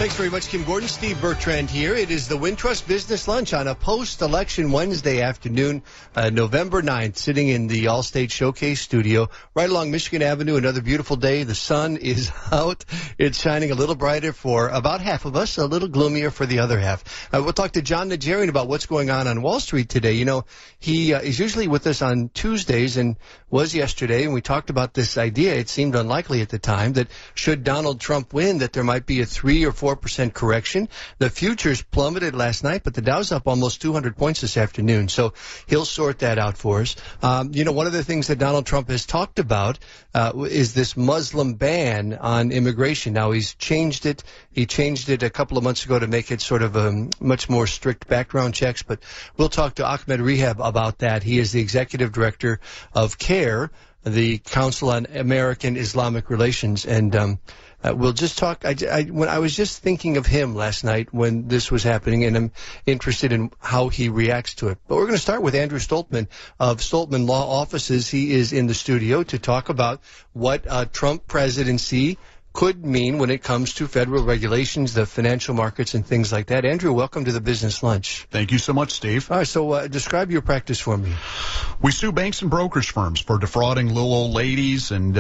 Thanks very much, Kim Gordon. Steve Bertrand here. It is the Wintrust Business Lunch on a post-election Wednesday afternoon, November 9th, sitting in the Allstate Showcase studio right along Michigan Avenue. Another beautiful day. The sun is out. It's shining a little brighter for about half of us, a little gloomier for the other half. We'll talk to Jon Najarian about what's going on Wall Street today. You know, he is usually with us on Tuesdays and was yesterday, and we talked about this idea. It seemed unlikely at the time that should Donald Trump win, that there might be a 3 or 4% correction. The futures plummeted last night, but the Dow's up almost 200 points this afternoon. So he'll sort that out for us. You know, one of the things that Donald Trump has talked about is this Muslim ban on immigration. Now, he's changed it. He changed it a couple of months ago to make it sort of much more strict background checks. But we'll talk to Ahmed Rehab about that. He is the executive director of CAIR, the Council on American Islamic Relations, and we'll just talk. When I was just thinking of him last night when this was happening, and I'm interested in how he reacts to it. But we're going to start with Andrew Stoltman of Stoltman Law Offices. He is in the studio to talk about what Trump presidency could mean when it comes to federal regulations, the financial markets, and things like that. Andrew, welcome to the Business Lunch. Thank you so much, Steve. All right, so describe your practice for me. We sue banks and brokerage firms for defrauding little old ladies and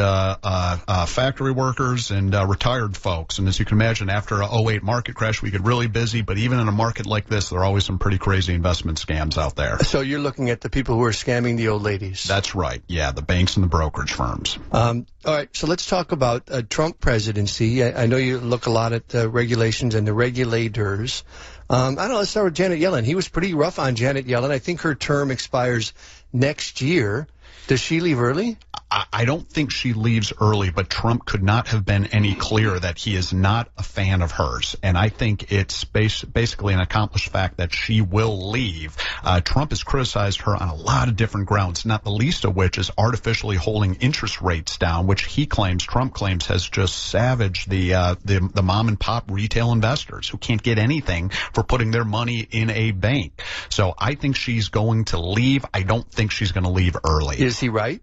factory workers and retired folks. And as you can imagine, after a 2008 market crash, we get really busy. But even in a market like this, there are always some pretty crazy investment scams out there. So you're looking at the people who are scamming the old ladies. That's right. Yeah, the banks and the brokerage firms. All right, so let's talk about Trump presidency. I know you look a lot at the regulations and the regulators. I don't know, let's start with Janet Yellen. He was pretty rough on Janet Yellen. I think her term expires next year. Does she leave early? I don't think she leaves early, but Trump could not have been any clearer that he is not a fan of hers. And I think it's basically an accomplished fact that she will leave. Trump has criticized her on a lot of different grounds, not the least of which is artificially holding interest rates down, which Trump claims has just savaged the mom and pop retail investors who can't get anything for putting their money in a bank. So I think she's going to leave. I don't think she's going to leave early. Is he right?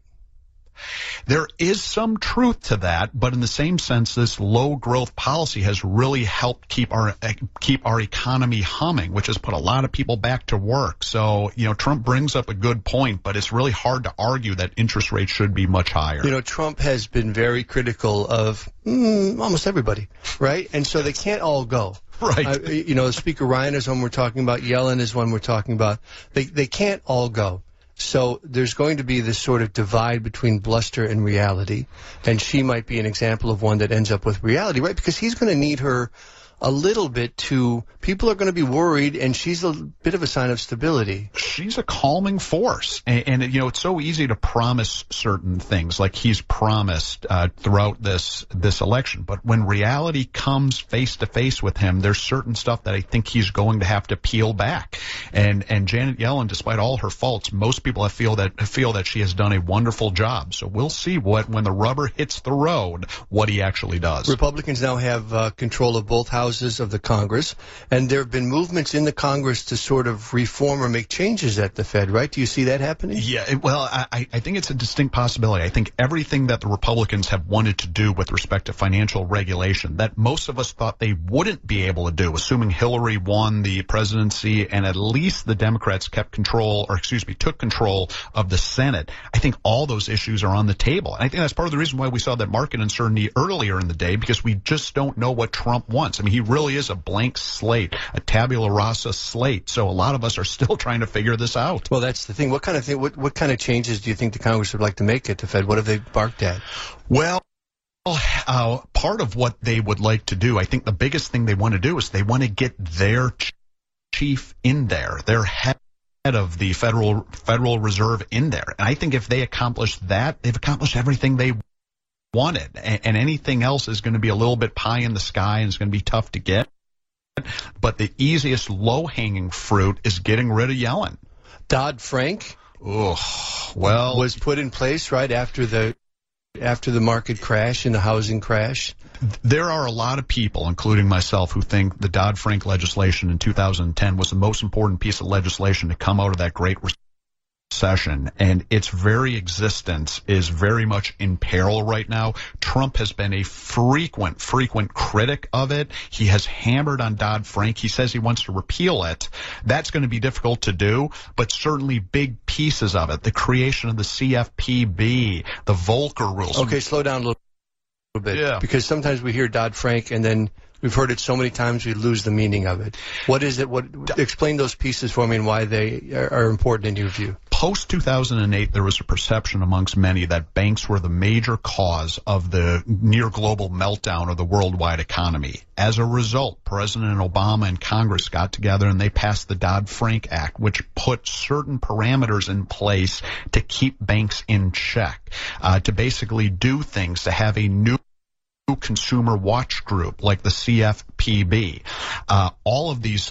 There is some truth to that, but in the same sense, this low growth policy has really helped keep our economy humming, which has put a lot of people back to work. So, you know, Trump brings up a good point, but it's really hard to argue that interest rates should be much higher. You know, Trump has been very critical of almost everybody, right? And so they can't all go. Right. You know, Speaker Ryan is one we're talking about. Yellen is one we're talking about. They can't all go. So there's going to be this sort of divide between bluster and reality, and she might be an example of one that ends up with reality, right? Because he's going to need her a little bit people are going to be worried, and she's a bit of a sign of stability. She's a calming force. And you know, it's so easy to promise certain things like he's promised throughout this election. But when reality comes face to face with him, there's certain stuff that I think he's going to have to peel back. And Janet Yellen, despite all her faults, most people feel that she has done a wonderful job. So we'll see when the rubber hits the road, what he actually does. Republicans now have control of both houses of the Congress, and there have been movements in the Congress to sort of reform or make changes at the Fed, right? Do you see that happening? Yeah, well, I think it's a distinct possibility. I think everything that the Republicans have wanted to do with respect to financial regulation that most of us thought they wouldn't be able to do, assuming Hillary won the presidency and at least the Democrats took control of the Senate, I think all those issues are on the table. And I think that's part of the reason why we saw that market uncertainty earlier in the day, because we just don't know what Trump wants. I mean, he really is a blank slate, a tabula rasa slate. So a lot of us are still trying to figure this out. Well, that's the thing. What kind of changes do you think the Congress would like to make at the Fed? What have they barked at? Well, part of what they would like to do, I think the biggest thing they want to do is they want to get their chief in there, their head of the Federal Reserve in there. And I think if they accomplish that, they've accomplished everything they wanted, and anything else is going to be a little bit pie in the sky and it's going to be tough to get. But the easiest low-hanging fruit is getting rid of Yellen. Dodd-Frank was put in place right after the market crash and the housing crash. There are a lot of people, including myself, who think the Dodd-Frank legislation in 2010 was the most important piece of legislation to come out of that Great session, and its very existence is very much in peril right now. Trump has been a frequent critic of it. He has hammered on Dodd-Frank. He says he wants to repeal it. That's going to be difficult to do, but certainly big pieces of it, the creation of the CFPB, the Volcker rules. Okay, slow down a little bit. Yeah. Because sometimes we hear Dodd-Frank and then we've heard it so many times we lose the meaning of it. What is it? Explain those pieces for me and why they are important in your view. Post-2008, there was a perception amongst many that banks were the major cause of the near-global meltdown of the worldwide economy. As a result, President Obama and Congress got together and they passed the Dodd-Frank Act, which put certain parameters in place to keep banks in check, to basically do things, to have a new consumer watch group like the CFPB. All of these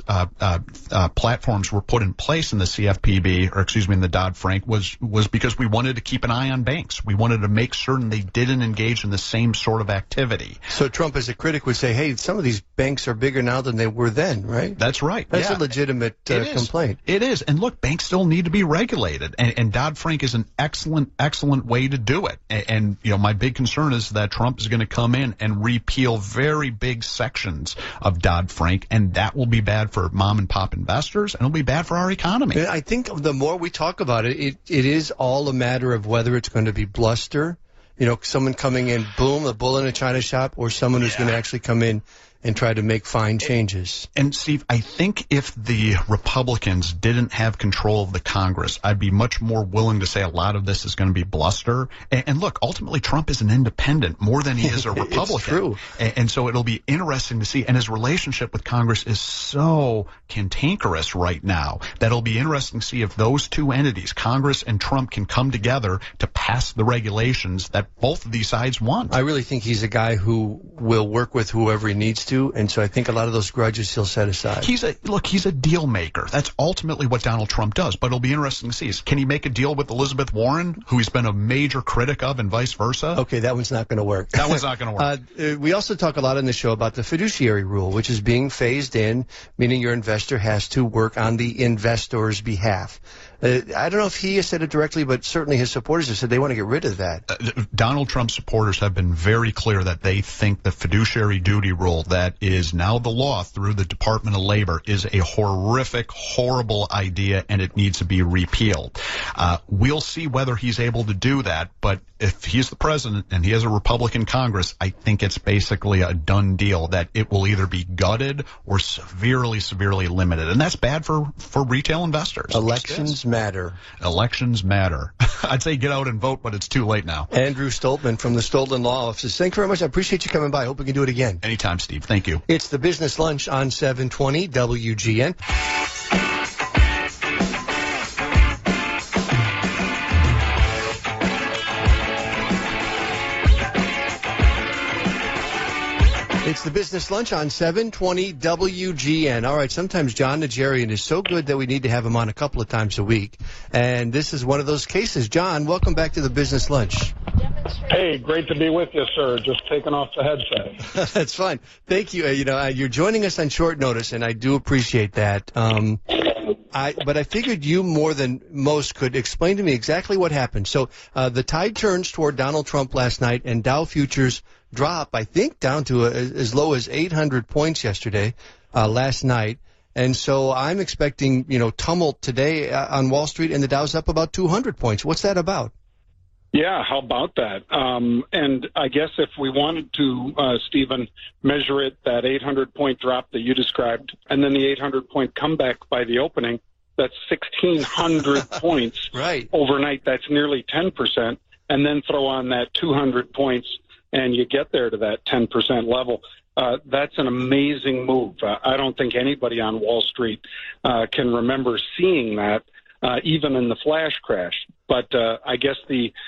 platforms were put in place in the CFPB, or excuse me, in the Dodd-Frank, was because we wanted to keep an eye on banks. We wanted to make certain they didn't engage in the same sort of activity. So Trump, as a critic, would say, hey, some of these banks are bigger now than they were then, right? That's right. That's a legitimate complaint. It is. And look, banks still need to be regulated. And Dodd-Frank is an excellent way to do it. And you know, my big concern is that Trump is going to come in and repeal very big sections of Dodd-Frank, and that will be bad for mom and pop investors, and it'll be bad for our economy. I think the more we talk about it, it is all a matter of whether it's going to be bluster, you know, someone coming in, boom, a bull in a china shop, or someone who's going to actually come in and try to make fine changes. And Steve, I think if the Republicans didn't have control of the Congress, I'd be much more willing to say a lot of this is going to be bluster. And look, ultimately, Trump is an independent more than he is a Republican. It's true. And so it'll be interesting to see. And his relationship with Congress is so cantankerous right now that it'll be interesting to see if those two entities, Congress and Trump, can come together to pass the regulations that both of these sides want. I really think he's a guy who will work with whoever he needs to. And so I think a lot of those grudges he'll set aside. He's a deal maker. That's ultimately what Donald Trump does. But it'll be interesting to see. Can he make a deal with Elizabeth Warren, who he's been a major critic of, and vice versa? Okay, that one's not going to work. That one's not going to work. We also talk a lot on the show about the fiduciary rule, which is being phased in, meaning your investor has to work on the investor's behalf. I don't know if he has said it directly, but certainly his supporters have said they want to get rid of that. Donald Trump's supporters have been very clear that they think the fiduciary duty rule that is now the law through the Department of Labor is a horrific, horrible idea, and it needs to be repealed. We'll see whether he's able to do that, but if he's the president and he has a Republican Congress, I think it's basically a done deal that it will either be gutted or severely limited. And that's bad for retail investors. Elections matter. Elections matter. I'd say get out and vote, but it's too late now. Andrew Stoltman from the Stoltman Law Offices. Thank you very much. I appreciate you coming by. I hope we can do it again. Anytime, Steve. Thank you. It's the Business Lunch on 720 WGN. It's the Business Lunch on 720 WGN. All right, sometimes John Najarian is so good that we need to have him on a couple of times a week. And this is one of those cases. John, welcome back to the Business Lunch. Hey, great to be with you, sir. Just taking off the headset. That's fine. Thank you. You're joining us on short notice, and I do appreciate that. But I figured you more than most could explain to me exactly what happened. So the tide turns toward Donald Trump last night, and Dow futures drop, I think, down to as low as 800 points yesterday, last night. And so I'm expecting, tumult today on Wall Street, and the Dow's up about 200 points. What's that about? Yeah, how about that? And I guess if we wanted to, Stephen, measure it, that 800-point drop that you described, and then the 800-point comeback by the opening, that's 1,600 points right overnight. That's nearly 10%. And then throw on that 200 points, and you get there to that 10% level. That's an amazing move. I don't think anybody on Wall Street can remember seeing that, even in the flash crash. But I guess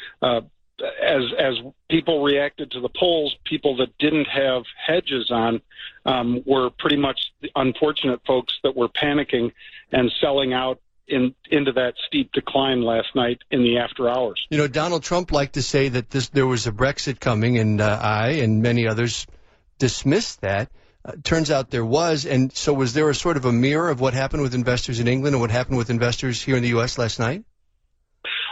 as people reacted to the polls, people that didn't have hedges on were pretty much the unfortunate folks that were panicking and selling out into that steep decline last night in the after hours. Donald Trump liked to say that there was a Brexit coming, and I and many others dismissed that. Turns out there was, and so was there a sort of a mirror of what happened with investors in England and what happened with investors here in the U.S. last night?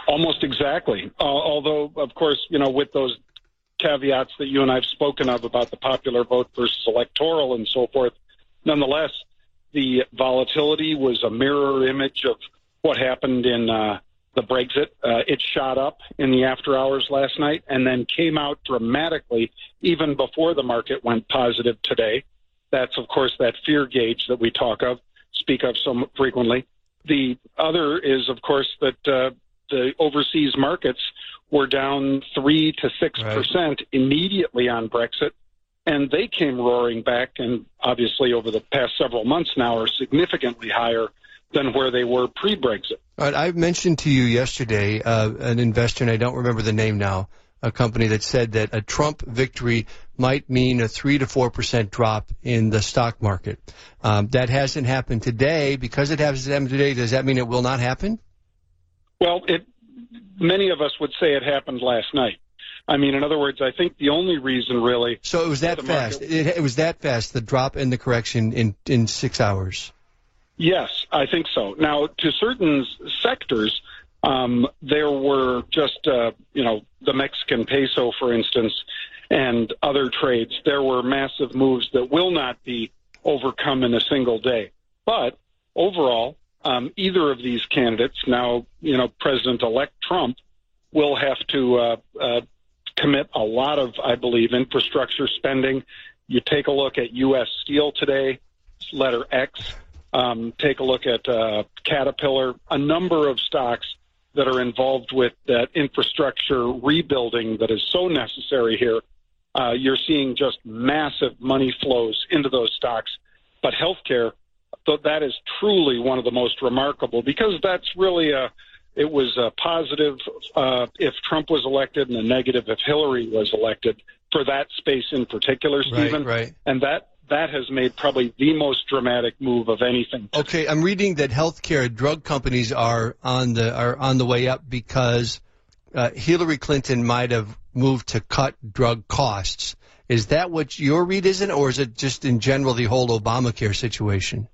Almost exactly. Although, of course, with those caveats that you and I have spoken of about the popular vote versus electoral and so forth, nonetheless, the volatility was a mirror image of what happened in the Brexit. It shot up in the after hours last night and then came out dramatically even before the market went positive today. That's, of course, that fear gauge that we speak of so frequently. The other is, of course, that the overseas markets were down 3 to 6% immediately on Brexit, and they came roaring back, and obviously over the past several months now are significantly higher than where they were pre-Brexit. All right, I mentioned to you yesterday an investor, and I don't remember the name now, a company that said that a Trump victory might mean a 3 to 4% drop in the stock market. That hasn't happened today. Because it hasn't happened today, does that mean it will not happen? Well, many of us would say it happened last night. I mean, in other words, I think the only reason really... So it was that fast. It was that fast, the drop and the correction in 6 hours. Yes, I think so. Now, to certain sectors, there were just, the Mexican peso, for instance, and other trades. There were massive moves that will not be overcome in a single day. But overall, either of these candidates, now, President-elect Trump, will have to commit a lot of, I believe, infrastructure spending. You take a look at U.S. Steel today, letter X. Take a look at Caterpillar, a number of stocks that are involved with that infrastructure rebuilding that is so necessary here. You're seeing just massive money flows into those stocks. But healthcare, that is truly one of the most remarkable, because that's really it was a positive if Trump was elected and a negative if Hillary was elected for that space in particular, Stephen. Right. And that has made probably the most dramatic move of anything. Okay, I'm reading that healthcare drug companies are on the way up because Hillary Clinton might have moved to cut drug costs. Is that what your read is, or is it just in general the whole Obamacare situation?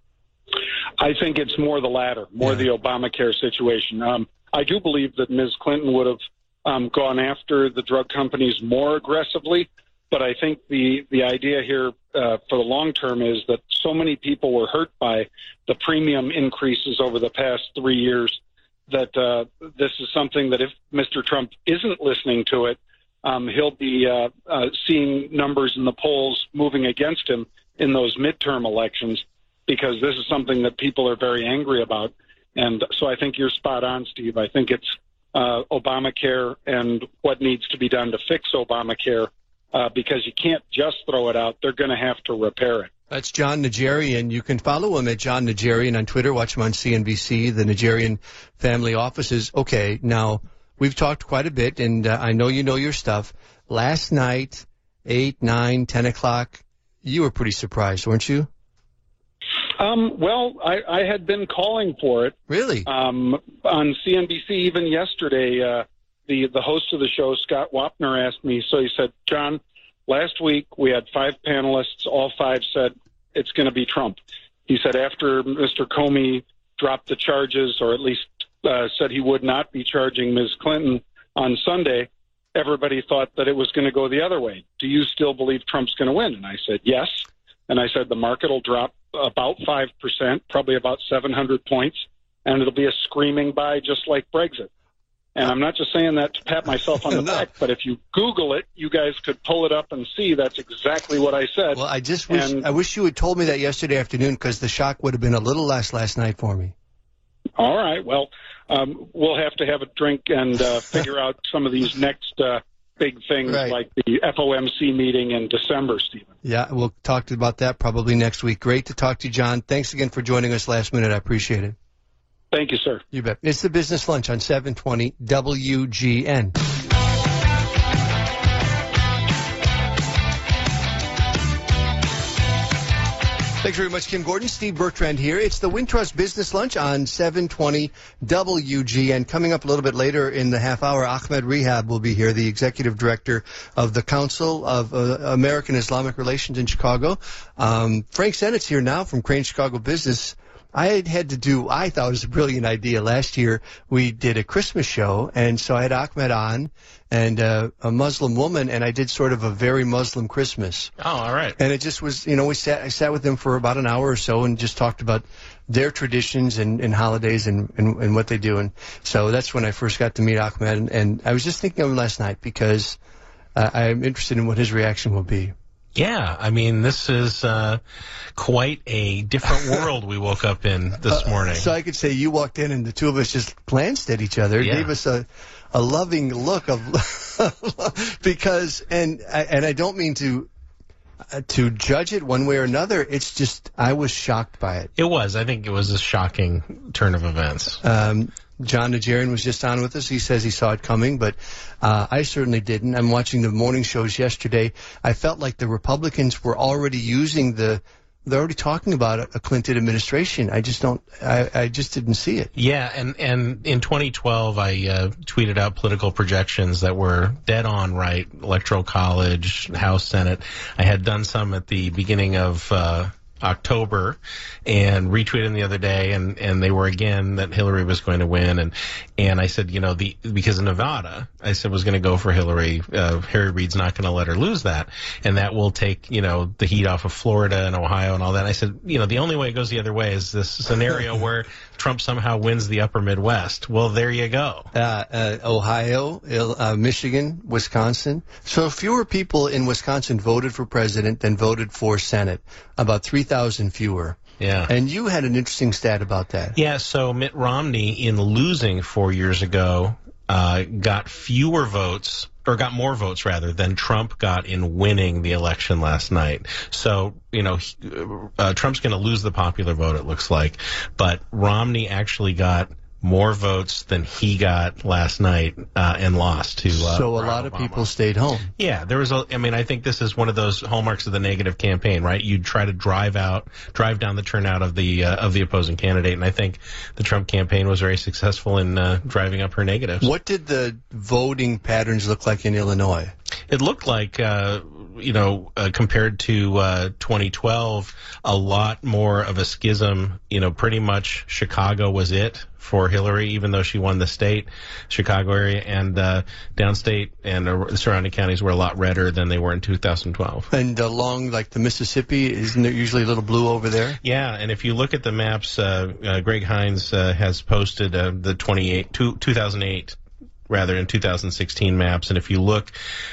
I think it's more the latter, the Obamacare situation. I do believe that Ms. Clinton would have gone after the drug companies more aggressively. But I think the idea here for the long term is that so many people were hurt by the premium increases over the past 3 years that this is something that if Mr. Trump isn't listening to it, he'll be seeing numbers in the polls moving against him in those midterm elections, because this is something that people are very angry about. And so I think you're spot on, Steve. I think it's Obamacare and what needs to be done to fix Obamacare. Because you can't just throw it out. They're going to have to repair it. That's John Najarian. You can follow him at John Najarian on Twitter. Watch him on CNBC, the Najarian family offices. Okay, now, we've talked quite a bit, and I know you know your stuff. Last night, 8, 9, 10 o'clock, you were pretty surprised, weren't you? Well, I had been calling for it. Really? On CNBC even yesterday. The host of the show, Scott Wapner, asked me, so he said, John, last week we had 5 panelists. All 5 said it's going to be Trump. He said after Mr. Comey dropped the charges, or at least said he would not be charging Ms. Clinton on Sunday, everybody thought that it was going to go the other way. Do you still believe Trump's going to win? And I said, yes. And I said the market will drop about 5%, probably about 700 points, and it'll be a screaming buy just like Brexit. And I'm not just saying that to pat myself on the back, but if you Google it, you guys could pull it up and see that's exactly what I said. Well, I wish you had told me that yesterday afternoon, because the shock would have been a little less last night for me. All right. Well, we'll have to have a drink and figure out some of these next big things, like the FOMC meeting in December, Stephen. Yeah, we'll talk about that probably next week. Great to talk to you, John. Thanks again for joining us last minute. I appreciate it. Thank you, sir. You bet. It's the Business Lunch on 720 WGN. Thanks very much, Kim Gordon. Steve Bertrand here. It's the Wintrust Business Lunch on 720 WGN. Coming up a little bit later in the half hour, Ahmed Rehab will be here, the executive director of the Council of American Islamic Relations in Chicago. Frank Sennett's here now from Crane Chicago Business. I thought it was a brilliant idea. Last year we did a Christmas show, and so I had Ahmed on and a Muslim woman, and I did sort of a very Muslim Christmas. Oh, all right. And it just was, I sat with them for about an hour or so and just talked about their traditions and holidays and what they do. And so that's when I first got to meet Ahmed, and I was just thinking of him last night because I'm interested in what his reaction will be. Yeah, I mean, this is quite a different world we woke up in this morning. So I could say you walked in and the two of us just glanced at each other, gave us a loving look of because, and I don't mean to judge it one way or another. It's just I was shocked by it. It was. I think it was a shocking turn of events. John Najarian was just on with us. He says he saw it coming, but I certainly didn't. I'm watching the morning shows yesterday. I felt like the Republicans were already they're already talking about a Clinton administration. I just didn't see it. Yeah, and in 2012, I tweeted out political projections that were dead on right. Electoral College, House, Senate. I had done some at the beginning of October and retweeted them the other day, and they were again that Hillary was going to win, and I said, because of Nevada, I said was going to go for Hillary. Harry Reid's not going to let her lose that, and that will take the heat off of Florida and Ohio and all that. And I said, the only way it goes the other way is this scenario where Trump somehow wins the upper Midwest. Well, there you go. Ohio, Michigan, Wisconsin. So fewer people in Wisconsin voted for president than voted for Senate. About 3,000 fewer. Yeah. And you had an interesting stat about that. Yeah, so Mitt Romney, in losing 4 years ago, got fewer votes, or got more votes, rather, than Trump got in winning the election last night. So, Trump's going to lose the popular vote, it looks like. But Romney actually got more votes than he got last night and lost to So a Barack lot of Obama. people stayed home. Yeah, I think this is one of those hallmarks of the negative campaign, right? You try to drive down the turnout of the opposing candidate, and I think the Trump campaign was very successful in driving up her negatives. What did the voting patterns look like in Illinois? It looked like, compared to 2012, a lot more of a schism. Pretty much Chicago was it for Hillary, even though she won the state, Chicago area, and downstate and the surrounding counties were a lot redder than they were in 2012. And along the Mississippi, isn't there usually a little blue over there? Yeah, and if you look at the maps, Greg Hines has posted the 2008 rather in 2016 maps, and if you look,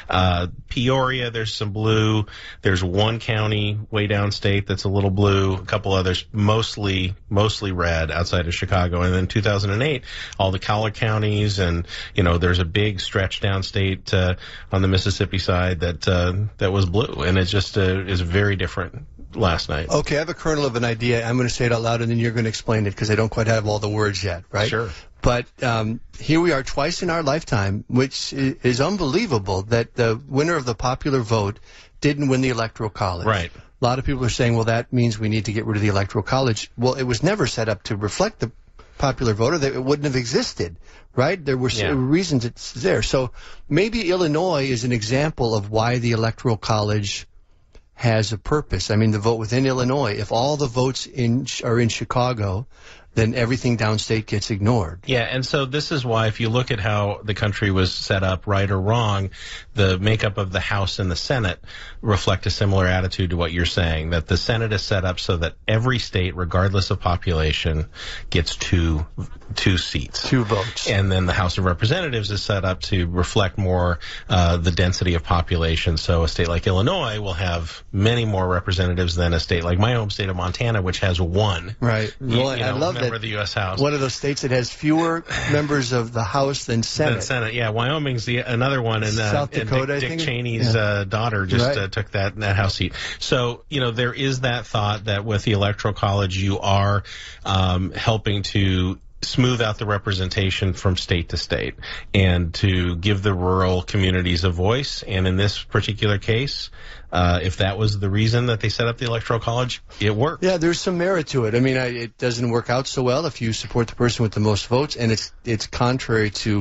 Peoria, there's some blue. There's one county way downstate that's a little blue. A couple others mostly red outside of Chicago. And then 2008, all the collar counties, and there's a big stretch downstate on the Mississippi side that was blue, and it just is very different last night. Okay, I have a kernel of an idea. I'm going to say it out loud, and then you're going to explain it because I don't quite have all the words yet, right? Sure. But here we are twice in our lifetime, which is unbelievable that the winner of the popular vote didn't win the Electoral College. Right. A lot of people are saying, well, that means we need to get rid of the Electoral College. Well, it was never set up to reflect the popular vote, or it wouldn't have existed, right? There were reasons it's there. So maybe Illinois is an example of why the Electoral College has a purpose. I mean, the vote within Illinois, if all the votes are in Chicago, then everything downstate gets ignored. Yeah, and so this is why, if you look at how the country was set up, right or wrong, the makeup of the House and the Senate reflect a similar attitude to what you're saying, that the Senate is set up so that every state, regardless of population, gets two seats. 2 votes. And then the House of Representatives is set up to reflect more the density of population. So a state like Illinois will have many more representatives than a state like my home state of Montana, which has 1. Right. Well, I love member that. of the U.S. House. One of those states that has fewer members of the House than Senate. Yeah. Wyoming's another one, and South Dakota, Dick Cheney's daughter just took that House seat. So there is that thought that with the Electoral College, you are helping to smooth out the representation from state to state and to give the rural communities a voice. And in this particular case, if that was the reason that they set up the Electoral College, it worked. Yeah, there's some merit to it. I mean, it doesn't work out so well if you support the person with the most votes, and it's contrary to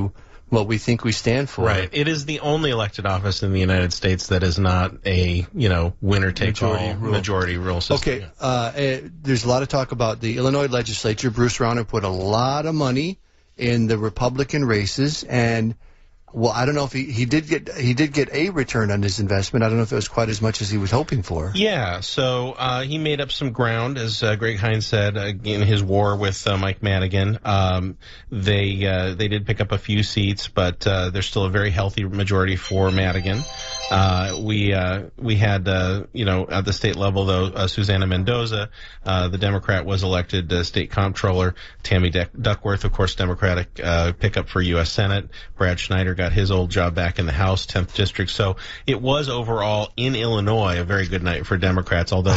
what we think we stand for. Right. It is the only elected office in the United States that is not a, winner-take-all majority rule system. Okay. There's a lot of talk about the Illinois legislature. Bruce Rauner put a lot of money in the Republican races, and well, I don't know if he did get a return on his investment. I don't know if it was quite as much as he was hoping for. Yeah, so he made up some ground, as Greg Hines said, in his war with Mike Madigan. They did pick up a few seats, but there's still a very healthy majority for Madigan. We had at the state level though, Susana Mendoza, the Democrat, was elected state comptroller. Tammy Duckworth, of course, Democratic pickup for U.S. Senate. Brad Schneider got his old job back in the House, 10th District. So it was overall in Illinois a very good night for Democrats, although,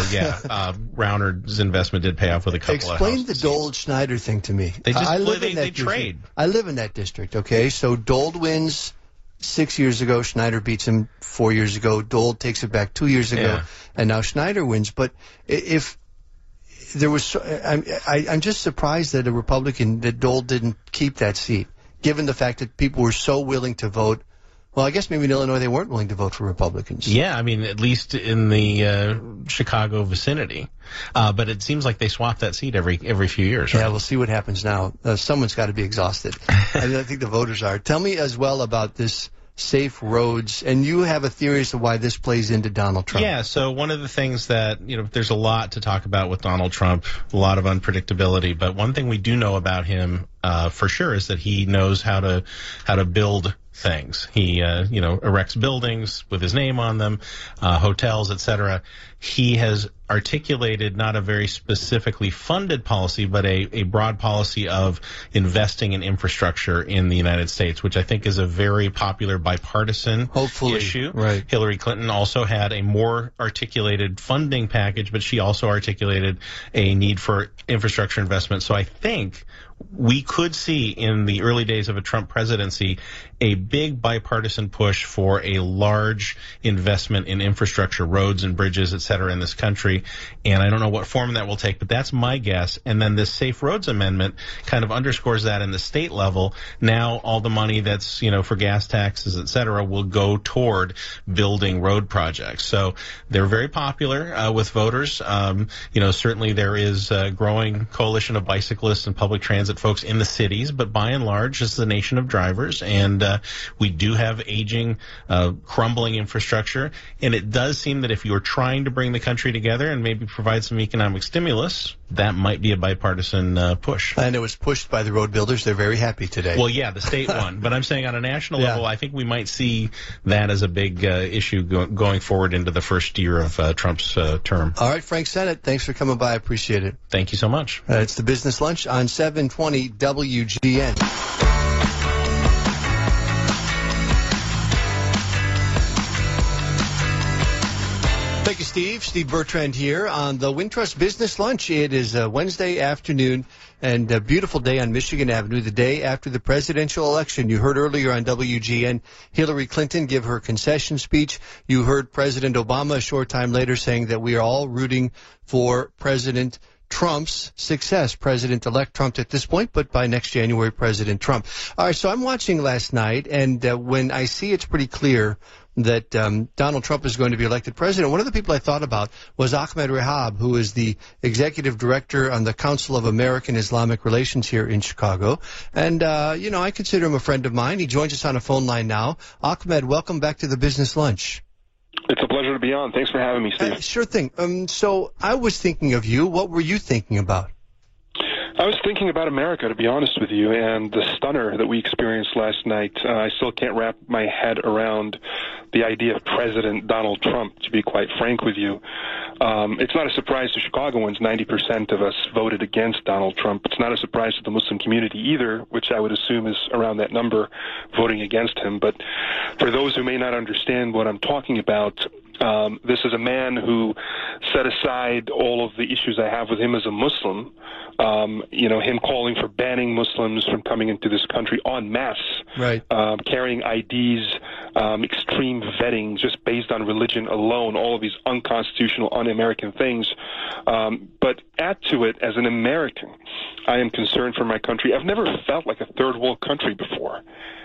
Rauner's investment did pay off with a couple of House Explain the Dole-Schneider thing to me. They trade. I live in that district, okay? So Dole wins 6 years ago. Schneider beats him 4 years ago. Dole takes it back 2 years ago, and now Schneider wins. But if there was, I'm just surprised that Dole didn't keep that seat, given the fact that people were so willing to vote. Well, I guess maybe in Illinois they weren't willing to vote for Republicans. Yeah, I mean, at least in the Chicago vicinity. But it seems like they swap that seat every few years, right? Yeah, we'll see what happens now. Someone's got to be exhausted. I think the voters are. Tell me as well about this safe roads, and you have a theory as to why this plays into Donald Trump. Yeah, so one of the things that, there's a lot to talk about with Donald Trump, a lot of unpredictability, but one thing we do know about him for sure is that he knows how to build things. He, erects buildings with his name on them, hotels, etc. He has articulated not a very specifically funded policy, but a broad policy of investing in infrastructure in the United States, which I think is a very popular bipartisan issue. Right. Hillary Clinton also had a more articulated funding package, but she also articulated a need for infrastructure investment. So I think we could see in the early days of a Trump presidency a big bipartisan push for a large investment in infrastructure, roads and bridges, et cetera, in this country. And I don't know what form that will take, but that's my guess. And then this Safe Roads Amendment kind of underscores that in the state level. Now all the money that's, for gas taxes, et cetera, will go toward building road projects. So they're very popular with voters. Certainly there is a growing coalition of bicyclists and public transit folks in the cities, but by and large, it's the nation of drivers. And we do have aging, crumbling infrastructure. And it does seem that if you're trying to bring the country together and maybe provide some economic stimulus, that might be a bipartisan push. And it was pushed by the road builders. They're very happy today. Well, yeah, the state one. But I'm saying on a national level, I think we might see that as a big issue going forward into the first year of Trump's term. All right, Frank Sennett, thanks for coming by. I appreciate it. Thank you so much. It's the Business Lunch on 720 WGN. Thank you, Steve. Steve Bertrand here on the Wintrust Business Lunch. It is a Wednesday afternoon and a beautiful day on Michigan Avenue, the day after the presidential election. You heard earlier on WGN Hillary Clinton give her concession speech. You heard President Obama a short time later saying that we are all rooting for President Trump's success, President-elect Trump at this point, but by next January, President Trump. All right, so I'm watching last night, and when I see it's pretty clear that Donald Trump is going to be elected president, one of the people I thought about was Ahmed Rahab, who is the executive director on the Council of American Islamic Relations here in Chicago. And, I consider him a friend of mine. He joins us on a phone line now. Ahmed, welcome back to the Business Lunch. It's a pleasure to be on. Thanks for having me, Steve. Sure thing. So I was thinking of you. What were you thinking about? I was thinking about America, to be honest with you, and the stunner that we experienced last night. I still can't wrap my head around the idea of President Donald Trump, to be quite frank with you. It's not a surprise to Chicagoans. 90% of us voted against Donald Trump. It's not a surprise to the Muslim community either, which I would assume is around that number, voting against him. But for those who may not understand what I'm talking about, this is a man who set aside all of the issues I have with him as a Muslim, him calling for banning Muslims from coming into this country en masse, right. Carrying IDs, extreme vetting just based on religion alone, all of these unconstitutional, un-American things. But add to it, as an American, I am concerned for my country. I've never felt like a third world country before.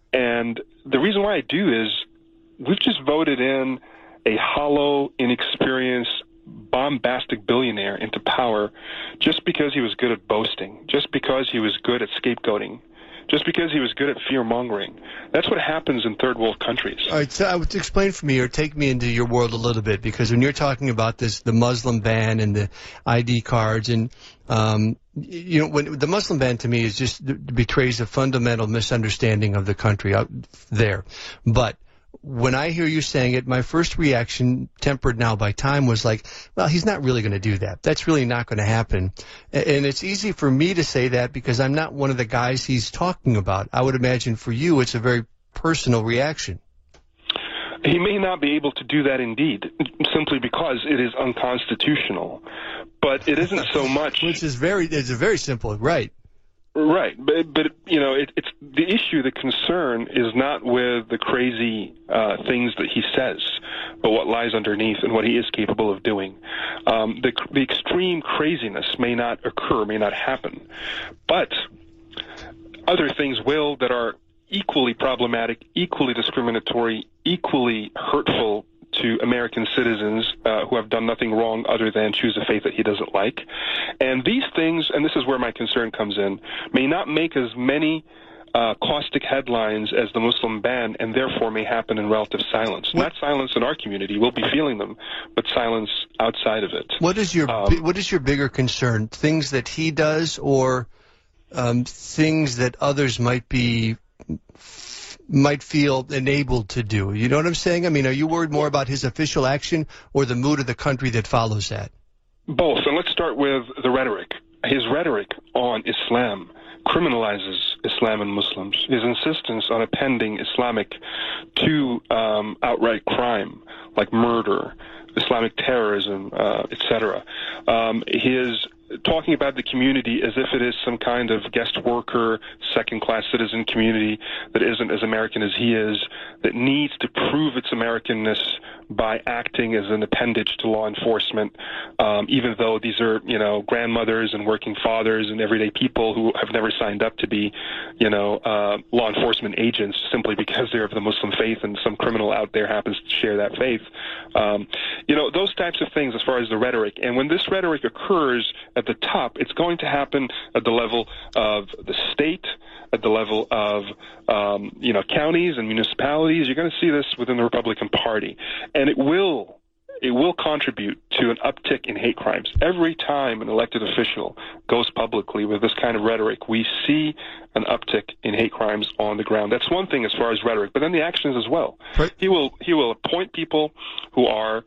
And the reason why I do is we've just voted in a hollow, inexperienced, bombastic billionaire into power just because he was good at boasting, just because he was good at scapegoating, just because he was good at fear-mongering. That's what happens in third world countries. All right, so I would explain for me, or take me into your world a little bit, because when you're talking about this, the Muslim ban and the ID cards, and when the Muslim ban to me is just betrays a fundamental misunderstanding of the country out there. But when I hear you saying it, my first reaction, tempered now by time, was like, well, he's not really going to do that. That's really not going to happen. And it's easy for me to say that because I'm not one of the guys he's talking about. I would imagine for you it's a very personal reaction. He may not be able to do that indeed, simply because it is unconstitutional. But it isn't so much... Which is it's a very simple, right. Right, but it's the issue. The concern is not with the crazy things that he says, but what lies underneath and what he is capable of doing. The extreme craziness may not occur, may not happen, but other things will that are equally problematic, equally discriminatory, equally hurtful to American citizens who have done nothing wrong other than choose a faith that he doesn't like. And these things, and this is where my concern comes in, may not make as many caustic headlines as the Muslim ban, and therefore may happen in relative silence. Not silence in our community, we'll be feeling them, but silence outside of it. What is your bigger concern? Things that he does, or things that others might feel enabled to do? You know what I'm saying? I mean, are you worried more about his official action or the mood of the country that follows that? Both. And let's start with the rhetoric. His rhetoric on Islam criminalizes Islam and Muslims. His insistence on appending Islamic to outright crime, like murder, Islamic terrorism, etc. His talking about the community as if it is some kind of guest worker, second-class citizen community that isn't as American as he is, that needs to prove its Americanness by acting as an appendage to law enforcement, even though these are, grandmothers and working fathers and everyday people who have never signed up to be, law enforcement agents simply because they're of the Muslim faith and some criminal out there happens to share that faith. Those types of things as far as the rhetoric. And when this rhetoric occurs at the top, it's going to happen at the level of the state, at the level of, counties and municipalities. You're going to see this within the Republican Party. And it will contribute to an uptick in hate crimes. Every time an elected official goes publicly with this kind of rhetoric, we see an uptick in hate crimes on the ground. That's one thing as far as rhetoric, but then the actions as well. Right. He will appoint people who are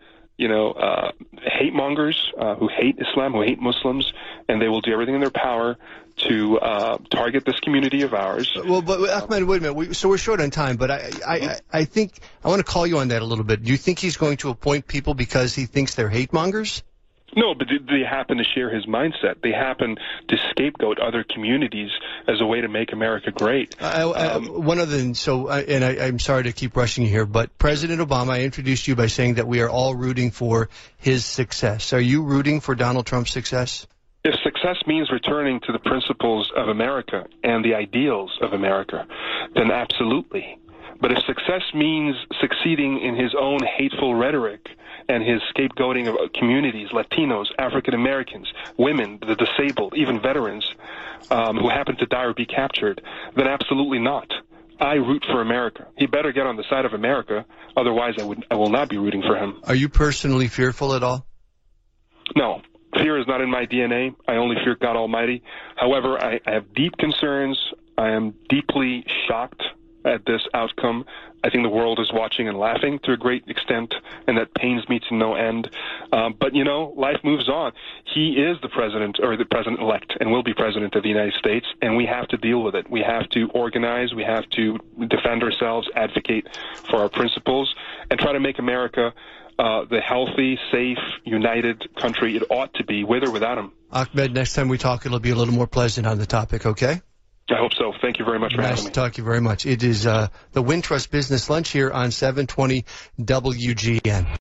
hate mongers, who hate Islam, who hate Muslims, and they will do everything in their power to target this community of ours. Well, but Ahmed, wait a minute. So we're short on time, but I think I want to call you on that a little bit. Do you think he's going to appoint people because he thinks they're hate mongers? No, but they happen to share his mindset. They happen to scapegoat other communities as a way to make America great. One other thing, I'm sorry to keep rushing you here, but President Obama, I introduced you by saying that we are all rooting for his success. Are you rooting for Donald Trump's success? If success means returning to the principles of America and the ideals of America, then absolutely. But if success means succeeding in his own hateful rhetoric and his scapegoating of communities, Latinos, African Americans, women, the disabled, even veterans who happen to die or be captured, then absolutely not. I root for America. He better get on the side of America, otherwise I will not be rooting for him. Are you personally fearful at all? No. Fear is not in my DNA. I only fear God Almighty. However, I have deep concerns. I am deeply shocked at this outcome. I think the world is watching and laughing to a great extent, and that pains me to no end. But, life moves on. He is the president, or the president-elect, and will be president of the United States, and we have to deal with it. We have to organize. We have to defend ourselves, advocate for our principles, and try to make America the healthy, safe, united country it ought to be, with or without him. Ahmed, next time we talk, it'll be a little more pleasant on the topic, okay? I hope so. Thank you very much for having me. Nice to talk to you very much. It is the Wintrust Business Lunch here on 720 WGN.